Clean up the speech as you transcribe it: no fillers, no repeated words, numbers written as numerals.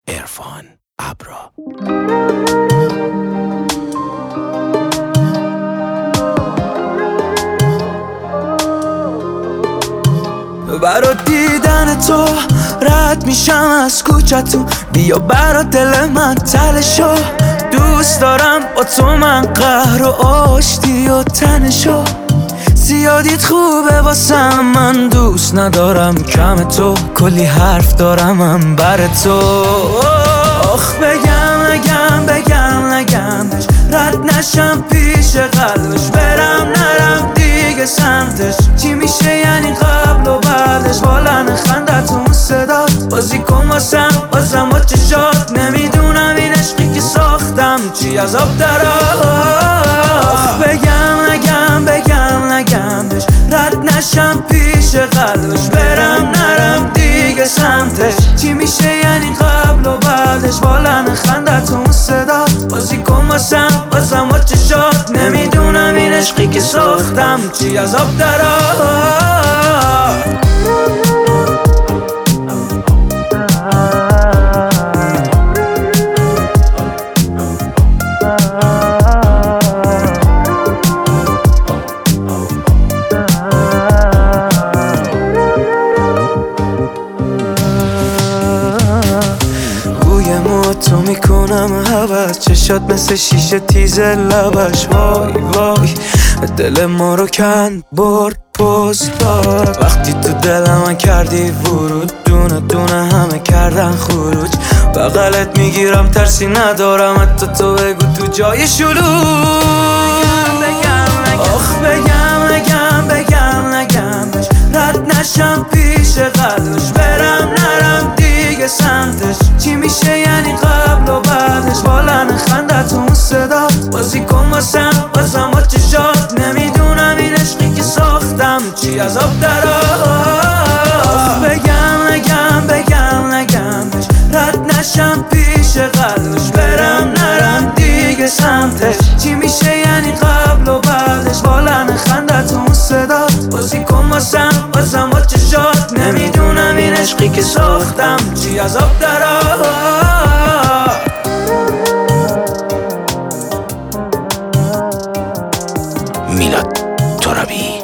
عرفان ابرا. برا دیدن تو رد میشم از کوچتون، بیا برا دل من تلشو. دوست دارم با تو من قهر و آشتی و تنشو. زیادیت خوبه واسم، من دوست ندارم کم تو، کلی حرف دارم من بر تو. آخ بگم نگمش، رد نشم پیش قلبش، برم نرم دیگه سمتش. چی میشه یعنی قبل و بعدش؟ والا خندتون صدات بازی کن واسم با چشات. نمیدونم این عشقی که ساختم چی از آب درآ. آخ بگم نگمش، رد نشم پیش قلبش، برم نرم دیگه سمتش. چی میشه یعنی قبل و بعدش؟ والا خندتون صدات بازی کن واسم با چشات. نمیدونم این عشقی که ساختم چی از آب درآ. تو میکنم حوض، چشات مثل شیشه تیز لبش. وای وای دل ما رو کند برد پست داد. وقتی تو دل من کردی ورود، دونه دونه همه کردن خروج. بغلت میگیرم ترسی ندارم، حتی تو بگو تو جای شلوغ. آخ بگم نگمش، رد نشم پیش قلبش، برم نرم دیگه سمتش. چی میشه یعنی قبل و بعدش؟ والا خندتون صدات بازی کن واسم با چشات. نمیدونم این عشقی که ساختم چی از آب درآ. آخ بگم نگمش، رد نشم پیش قلبش، برم نرم دیگه سمتش. چی میشه یعنی قبل و بعدش؟ والا خندتون صدات بازی کن واسم با چشات. نمیدونم این عشقی که ساختم چی از آب درآ. میلاد ترابی.